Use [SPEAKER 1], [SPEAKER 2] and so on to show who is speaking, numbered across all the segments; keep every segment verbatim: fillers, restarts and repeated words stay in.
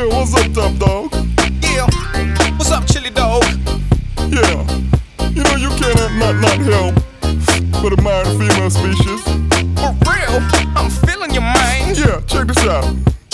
[SPEAKER 1] Yeah, what's up, Top Dog?
[SPEAKER 2] Yeah, what's up, Chili Dog?
[SPEAKER 1] Yeah, you know you cannot not, not help but admire the female species.
[SPEAKER 2] For real, I'm feeling your mind.
[SPEAKER 1] Yeah, check this out.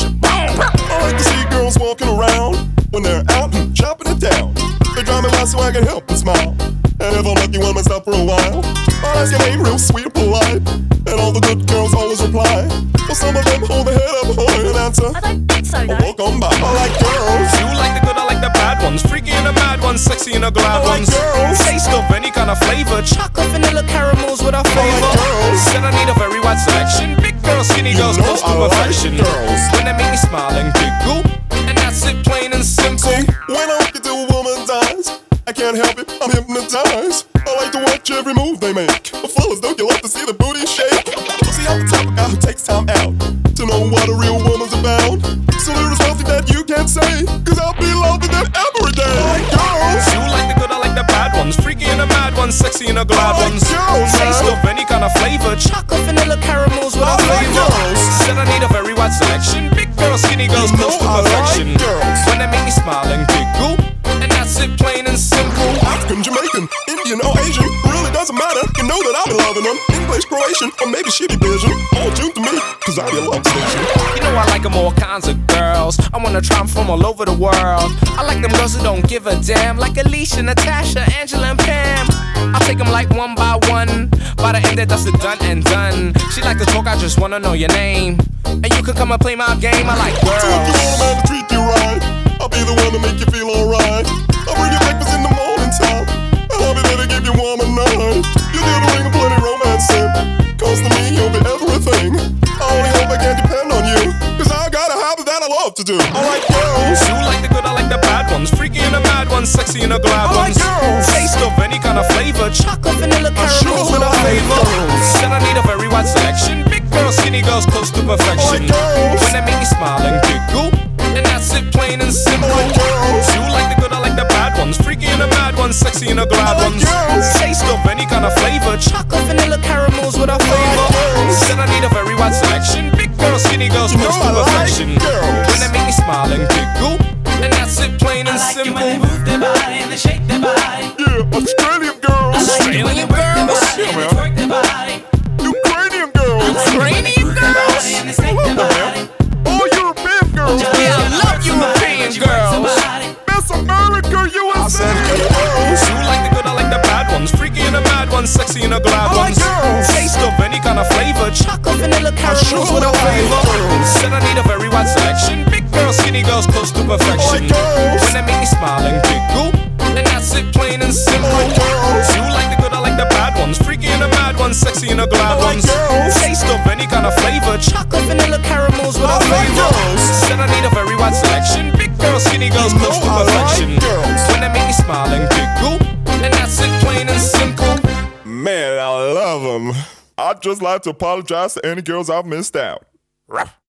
[SPEAKER 1] I like to see girls walking around when they're out and shopping in town. They drive me by so I can help but smile. And if I'm lucky, one might stop for a while. I'll ask your name real sweet and polite, and all the good girls always reply. Well, some of them hold their head up high and answer,
[SPEAKER 3] I don't think so,
[SPEAKER 1] oh,
[SPEAKER 3] though.
[SPEAKER 1] walk on by. I like girls.
[SPEAKER 2] You like the good, I like the bad ones. Freaky and the mad ones, sexy and the glad
[SPEAKER 1] I like
[SPEAKER 2] ones.
[SPEAKER 1] girls.
[SPEAKER 2] Taste of any kind of flavor. Chocolate, vanilla, caramels with a flavor.
[SPEAKER 1] girls.
[SPEAKER 2] Said I need a very wide selection. Big girls, skinny
[SPEAKER 1] You
[SPEAKER 2] girls,
[SPEAKER 1] know
[SPEAKER 2] close to
[SPEAKER 1] I like
[SPEAKER 2] perfection.
[SPEAKER 1] girls.
[SPEAKER 2] When they make me smile and giggle, and that's it, plain and simple.
[SPEAKER 1] See, when I look into a woman's eyes, I can't help it, I'm hypnotized. I like to watch every move they make. But fellas, don't you love to see the booty shake? So see, I'm the type of guy who takes time out to know what a real woman's about. So there is nothing that you can't say, cause I'll be loving them every day. I like girls.
[SPEAKER 2] You like the good, I like the bad ones. Freaky and the mad ones, sexy and the glad
[SPEAKER 1] I like
[SPEAKER 2] ones.
[SPEAKER 1] girls,
[SPEAKER 2] Taste
[SPEAKER 1] man.
[SPEAKER 2] of any kind of flavor. Chocolate, vanilla, caramels with
[SPEAKER 1] I
[SPEAKER 2] a
[SPEAKER 1] like
[SPEAKER 2] flavor.
[SPEAKER 1] girls.
[SPEAKER 2] Said I need a very wide selection. Big girls, skinny girls,
[SPEAKER 1] You
[SPEAKER 2] close to
[SPEAKER 1] know I like
[SPEAKER 2] perfection.
[SPEAKER 1] girls.
[SPEAKER 2] When they make me smile and giggle, and that's it, plain and simple.
[SPEAKER 1] African, Jamaican, Indian, or Asian, really doesn't matter. You know that I'll be loving them. English, Croatian, or maybe she be Belgian. All tuned to me, cause I be a love station.
[SPEAKER 2] You know I like them all kinds of girls. I wanna try them from all over the world. I like them girls who don't give a damn, like Alicia, Natasha, Angela, and Pam. I take them like one by one. By the end, that's it, done and done. She like to talk, I just wanna know your name. And you can come and play my game. I like
[SPEAKER 1] So if you
[SPEAKER 2] girls.
[SPEAKER 1] want a man to treat you right, I'll be the one to make you feel alright. I'll bring you breakfast in the morning time, and I'll be there to give you warm at night. You'll do the ring of plenty romance in, cause to me you'll be everything. I only hope I can depend on you, cause I got a habit that I love to do. I like girls.
[SPEAKER 2] You like the good, I like the bad ones. Freaky and the mad ones, sexy and the glad
[SPEAKER 1] I like
[SPEAKER 2] ones.
[SPEAKER 1] girls.
[SPEAKER 2] Taste of any kind of flavor. Chocolate, vanilla,
[SPEAKER 1] sure
[SPEAKER 2] caramels with a
[SPEAKER 1] I like
[SPEAKER 2] flavor.
[SPEAKER 1] girls.
[SPEAKER 2] Said I need a very wide selection. Big girls, skinny girls, close to perfection.
[SPEAKER 1] I like girls.
[SPEAKER 2] When they make me smile and giggle, and that's it, plain and simple.
[SPEAKER 1] I like girls.
[SPEAKER 2] You like the good, I like the bad ones. Freaky and the mad ones, sexy and the glad
[SPEAKER 1] I like
[SPEAKER 2] ones.
[SPEAKER 1] girls.
[SPEAKER 2] Taste of any kind of flavor. Chocolate, vanilla, caramels with a flavor.
[SPEAKER 1] girls.
[SPEAKER 2] Said I need a very wide selection. Big girls, skinny girls,
[SPEAKER 1] You
[SPEAKER 2] close
[SPEAKER 1] know
[SPEAKER 2] to
[SPEAKER 1] I like
[SPEAKER 2] perfection.
[SPEAKER 1] girls.
[SPEAKER 2] When they make me smile and giggle, and that's it, plain and
[SPEAKER 4] I like it
[SPEAKER 2] simple.
[SPEAKER 4] when they move their body and they shake their body.
[SPEAKER 1] Yeah, Australian girls.
[SPEAKER 4] I like it when they
[SPEAKER 2] Australian
[SPEAKER 4] work their
[SPEAKER 2] girls.
[SPEAKER 4] body and they twerk their body.
[SPEAKER 1] Ukrainian girls.
[SPEAKER 2] Ukrainian girls.
[SPEAKER 4] And they shake their body.
[SPEAKER 1] All European girls.
[SPEAKER 2] Yeah, I love European girls.
[SPEAKER 1] Miss America, U S A. girls.
[SPEAKER 2] You like the good, I like the bad ones. Freaky and the mad ones, sexy and the glad
[SPEAKER 1] I like
[SPEAKER 2] ones.
[SPEAKER 1] girls.
[SPEAKER 2] Taste of any kind of flavor. Chocolate, vanilla,
[SPEAKER 1] sure
[SPEAKER 2] caramels with a
[SPEAKER 1] like
[SPEAKER 2] flavor.
[SPEAKER 1] girls.
[SPEAKER 2] Said I need a very wide selection. Big girls, skinny girls, close to perfection.
[SPEAKER 1] I like girls.
[SPEAKER 2] When they make me smile and giggle, and that's it, plain and simple.
[SPEAKER 1] I like girls.
[SPEAKER 2] You like the good, I like the bad ones. Freaky and the mad ones, sexy and the glad
[SPEAKER 1] I like
[SPEAKER 2] ones.
[SPEAKER 1] girls.
[SPEAKER 2] Taste of any kind of flavor. Chocolate, vanilla, caramels with
[SPEAKER 1] I
[SPEAKER 2] a
[SPEAKER 1] like
[SPEAKER 2] flavor.
[SPEAKER 1] girls.
[SPEAKER 2] Said I need a very wide selection. Big girls, skinny girls,
[SPEAKER 1] You
[SPEAKER 2] close to
[SPEAKER 1] know I like
[SPEAKER 2] perfection.
[SPEAKER 1] girls.
[SPEAKER 2] When they make me smile and giggle, and that's it, plain and simple.
[SPEAKER 1] Man, I love them. I'd just like to apologize to any girls I've missed out.